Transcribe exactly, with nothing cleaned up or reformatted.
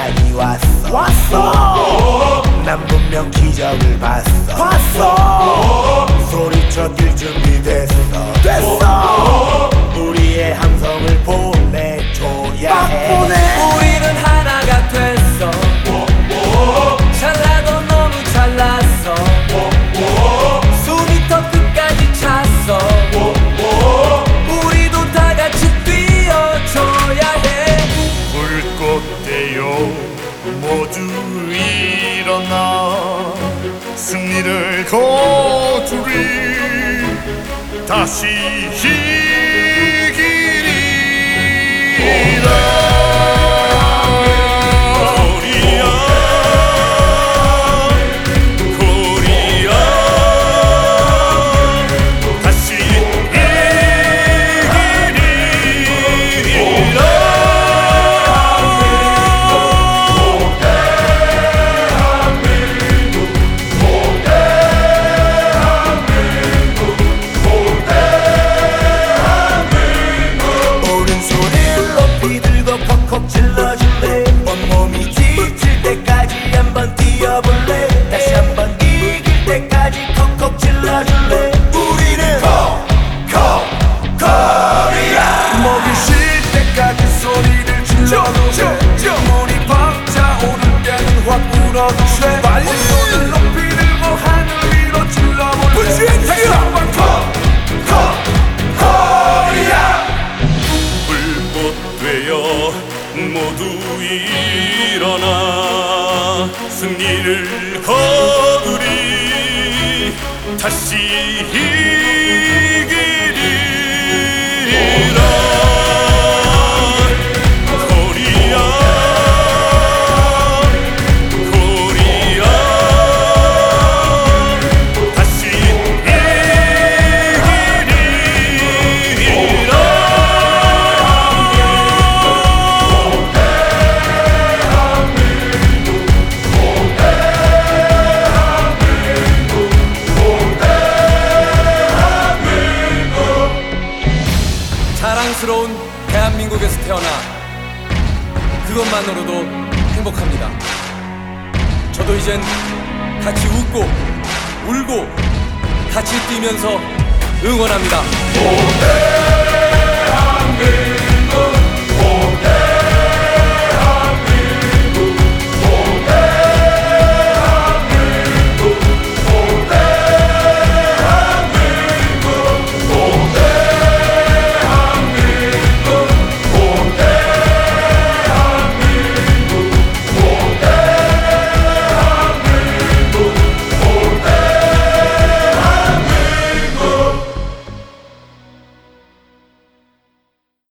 시간이 왔어 왔어. 난 분명 기적을 봤어 봤어. 소리쳐 뛸 준비 됐어 됐어. 우리의 함성을 보내줘야 해 보내. 우리는 하나가 됐어. 잘나도 너무 잘났어. 숨이 더 끝까지 찼어. 우리도 다 같이 뛰어줘야 해. 불꽃 되어 모두 일어나 승리를 거두리 다시 이기리라 코리아 코리아 다시 이기리라 오른손을 높이 들고 퍽퍽 질러줄래 온몸이 지칠 때까지 한번 뛰어볼래 다시 한번 이길 때까지 콕콕 질러줄래 우리는 콕콕 코리아 먹이 쉴 때까지 소리를 질러도 돼. 물이 벅차오를 때는 확 울어주세. 오른손을 높이 들고 하늘 위로 질러볼래. 다시 한번 콕콕 코리아. 불꽃 되어 모두 일어나 승리를 거두리 다시 이기리라 코리아 코리아 다시 이기리라 자랑스러운 대한민국에서 태어나 그것만으로도 행복합니다. 저도 이젠 같이 웃고 울고 같이 뛰면서 응원합니다. 대한민국